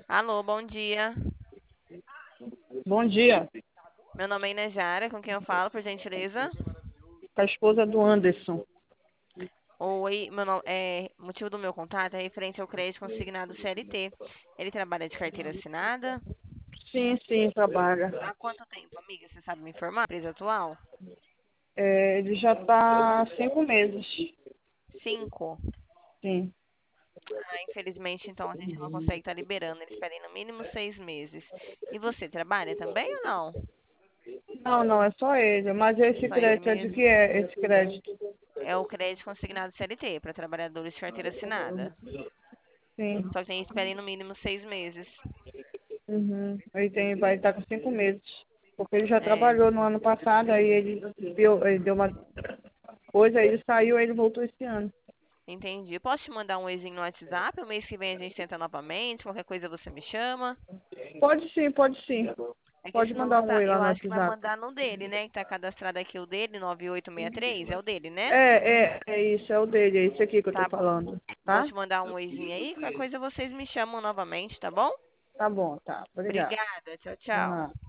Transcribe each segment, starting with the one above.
Alô, bom dia. Bom dia, Meu nome é Inejara, com quem eu falo, por gentileza? com a esposa do Anderson. Oi, motivo do meu contato é referente ao crédito consignado CLT. Ele trabalha de carteira assinada? Sim, sim, trabalha. Há quanto tempo, amiga? Você sabe me informar? Empresa atual? Ele já está há 5 meses. 5. Sim. Ah, infelizmente, então, a gente não consegue estar liberando. Eles pedem no mínimo 6 meses. E você trabalha também ou não? Não, não, é só ele. Mas esse Só ele crédito é de mesmo? que é esse crédito? É o crédito consignado CLT, para trabalhadores de carteira assinada. Sim. Só que tem esperem no mínimo 6 meses. Uhum. Vai estar com 5 meses. Porque ele já É. trabalhou no ano passado, aí ele deu uma coisa, aí ele saiu, aí ele voltou esse ano. Entendi. Eu posso te mandar um oizinho no WhatsApp? O mês que vem a gente tenta novamente. Qualquer coisa você me chama. Pode sim, pode sim. É que Pode senão mandar não um tá. oi lá Eu no acho que vai WhatsApp. mandar no dele, né? Que tá cadastrado aqui o dele, 9863. É o dele, né? É isso, é o dele, é esse aqui que eu tô Tá bom. falando, Vou tá? te mandar um oizinho aí. Qualquer coisa vocês me chamam novamente, tá bom? Tá bom, tá. Obrigada. Obrigada. Tchau, tchau. Ah.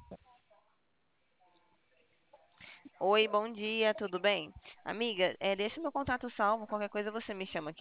Oi, bom dia. Tudo bem? Amiga, deixa meu contato salvo. Qualquer coisa você me chama aqui.